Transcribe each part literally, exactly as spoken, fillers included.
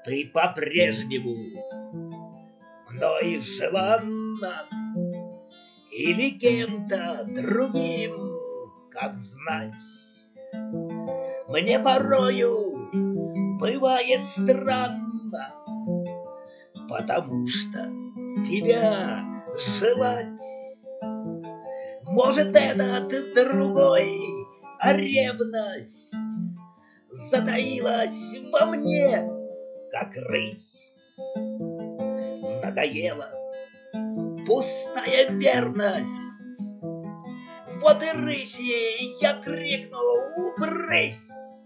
Ты по-прежнему мной желанна или кем-то другим, как знать? Мне порою бывает странно, потому что тебя желать. Может, этот другой, а ревность затаилась во мне, как рысь. Надоела пустая верность. Вот и рыси я крикнул: брысь!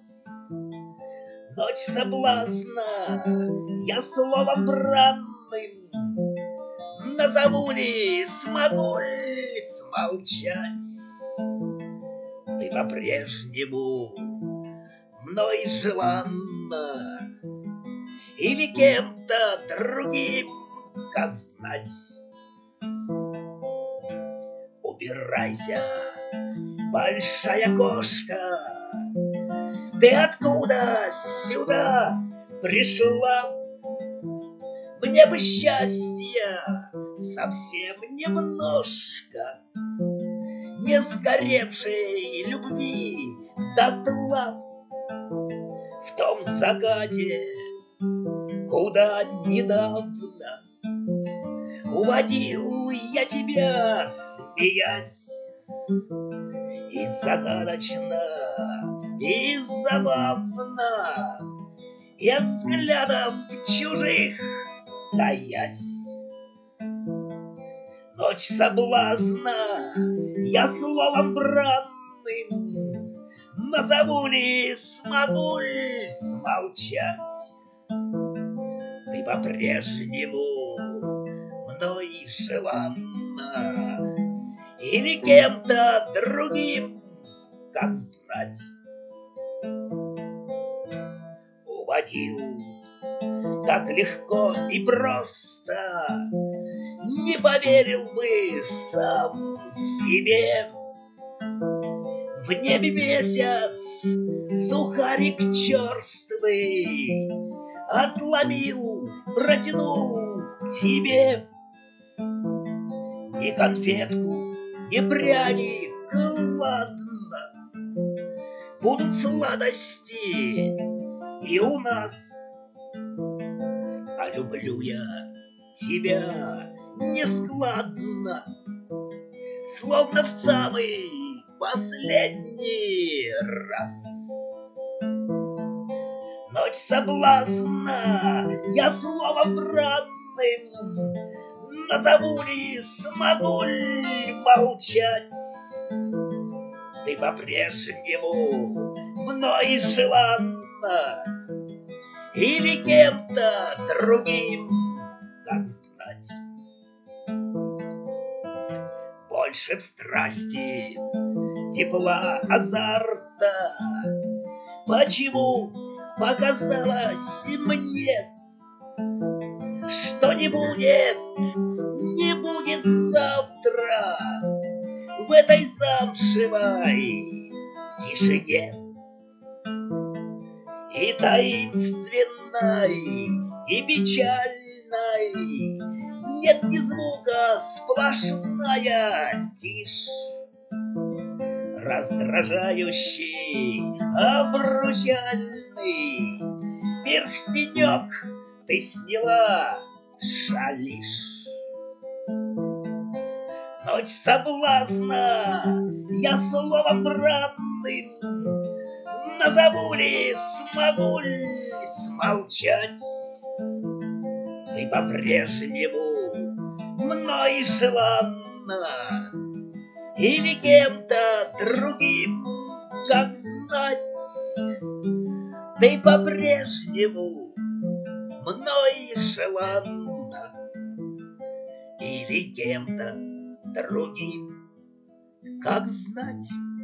Ночь соблазна я словом бранным назову ли, смогу ли смолчать? Ты по-прежнему мной желанна или кем-то другим, как знать? Убирайся, большая кошка, ты откуда сюда пришла? Мне бы счастья совсем немножко, не сгоревшей любви дотла. В том закате, куда недавно уводил я тебя, смеясь, и загадочно, и забавно, и от взглядов чужих таясь. Ночь соблазна я словом бранным назову ли, смогу ли смолчать? Ты по-прежнему мной желанна или кем-то другим, как знать? Уводил так легко и просто, не поверил бы сам себе. В небе месяц, сухарик черствый, отломил, протянул тебе. Ни конфетку, ни пряник, ладно, будут сладости и у нас. А люблю я тебя нескладно, словно в самый последний раз. Ночь соблазна я словом бранным назову ли, смогу ли молчать? Ты по-прежнему мной желанна или кем-то другим, как знать? Больше б страсти, тепла, азарта, почему показалось мне, что не будет, не будет завтра в этой замшевой тишине? И таинственной, и печальной нет ни звука, сплошная тишь. Раздражающий, обручальный перстенек ты сняла, шалишь. Ночь соблазна я словом бранным назову ли, смогу ли смолчать? Ты по-прежнему мной желанна или кем-то другим, как знать? Ты по-прежнему мной желанна или кем-то другим, как знать?